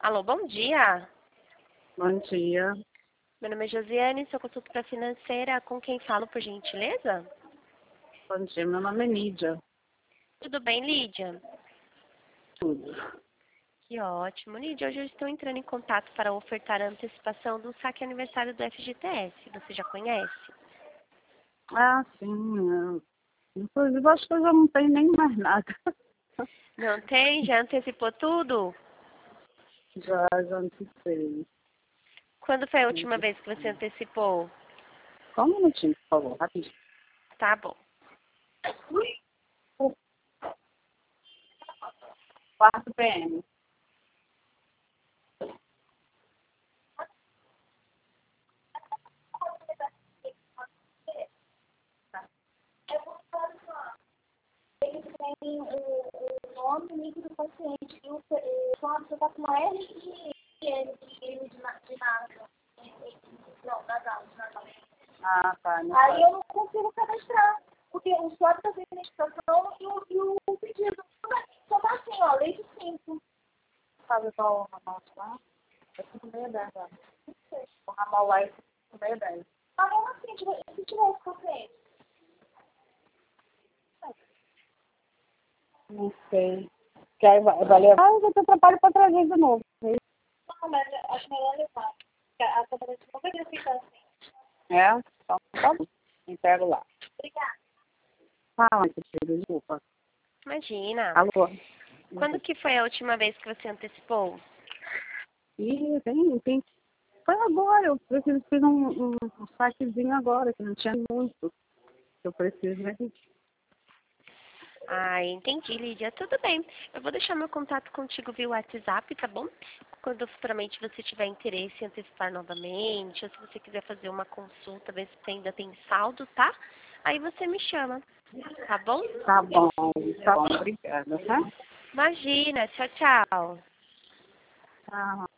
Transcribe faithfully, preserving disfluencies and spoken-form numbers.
Alô, bom dia. Bom dia. Meu nome é Josiane, sou consultora financeira. Com quem falo, por gentileza? Bom dia, meu nome é Lídia. Tudo bem, Lídia? Tudo. Que ótimo. Lídia, hoje eu estou entrando em contato para ofertar a antecipação do saque aniversário do F G T S. Você já conhece? Ah, sim. eu- Inclusive, acho que eu já não tenho nem mais nada. Não tem? Já antecipou tudo? Já, já antecipei. Quando foi a última vez que você antecipou? Só um minutinho, por favor, rapidinho. Tá bom. quatro P M. Ele tem o, o nome e o nível do paciente. E o você está com uma L de L de de na- de nada. Não, nasal, de nasal. Ah, tá. Não Aí sei. eu não consigo cadastrar. Porque o swap da identificação e o, e o pedido. Só tá assim, ó, leite cinco. Sabe qual o ramal lá? É cinco meia dez lá. O ramal lá é cinco meia dez. Ah, mesmo assim, tipo, se tivesse paciente. Não sei. Que aí vai, vai levar. Ah, eu vou ter trabalho para trazer de novo. Não, mas eu acho melhor levar. Porque a cooperativa não vai ficar assim. É? Então, tá bom. Entrego lá. Obrigada. Fala, querido, desculpa. Imagina. Alô? Quando que foi a última vez que você antecipou? Ih, tem, tem. Foi agora, eu preciso fiz um, um, um saquezinho agora, que não tinha muito. Eu preciso ver. Ah, entendi, Lídia. Tudo bem. Eu vou deixar meu contato contigo via WhatsApp, tá bom? Quando futuramente você tiver interesse em antecipar novamente, ou se você quiser fazer uma consulta, ver se você ainda tem saldo, tá? Aí você me chama, tá bom? Tá bom, tá bom, obrigada, tá? Imagina. Tchau, tchau. Tá.